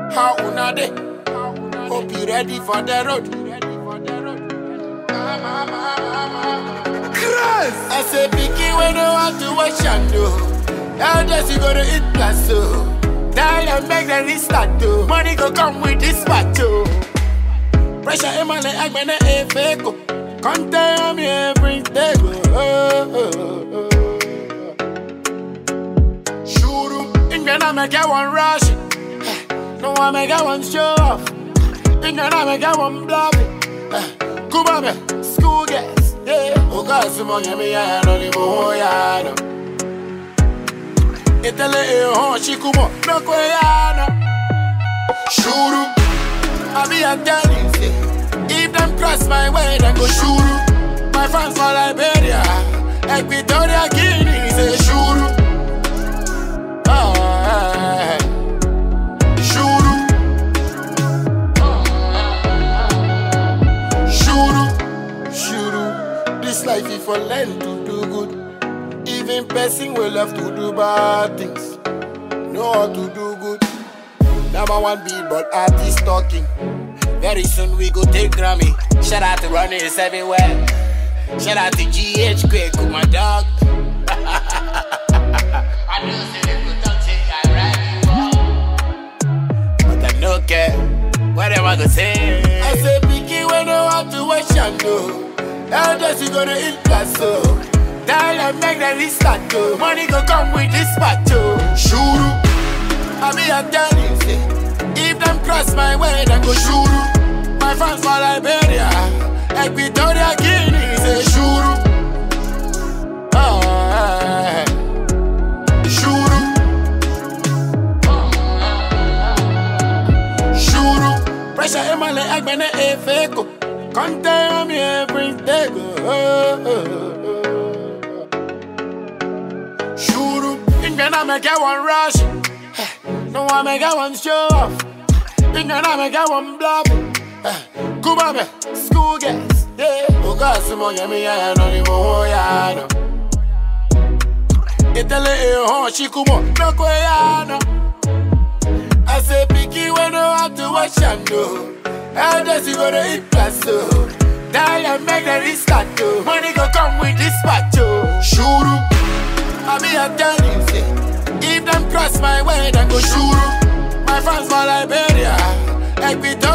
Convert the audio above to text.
How una dey? Hope you ready for the road. Chris! I say picky when no want to watch and do. Elders you gonna eat plus so. Tell them make them restart too. Money go come with this part too. Pressure in my leg, I'm gonna fake. Can't tell me every day. Shoot in gonna make one rush. No one make one show off. In gonna make one bluff. Kubabe, school gas. Yeah, oh God, some money me I don't even know ya. Itele chikumo no kweyana. Shuru, I be a tell you say, if them cross my way, then go shuru. My fans for Liberia, Equatorial Guinea say shuru. Shuru, shuru, shuru. This life is for learn to do good. Even person will love to do bad things. Know how to do good. Number one beat, but artist talking. Very soon we go take Grammy. Shout out to runners everywhere. Shout out to GH Quick with my dog. I know say they go talk say I ride you up, but I no care. What am I gonna say? I say picky when no want to watch and do. Elders you gonna eat plus so. Tell them make them restart too. Money go come with this part too. Shuru, I be a tell you say, if them cross my way, then go shuru. My fans for Liberia, Equatorial Guinea say shuru. Shuru, shuru. Pressure in my leg, I'm gonna fake. Can't tell me every day. Gonna make one rush. No one make one show off. Gonna make one bluff. Kubabe, school gas. Yeah, oh God, some money me I don't even know ya. Itele chikumo no kweyana. I say picky when no have to watch and do. Elders you gonna eat plus so. Tell them make them restart too. Money go come with this part too. Shuru, I be a tell you say, if them cross my way, then go shuru. My fans for Liberia, Equatorial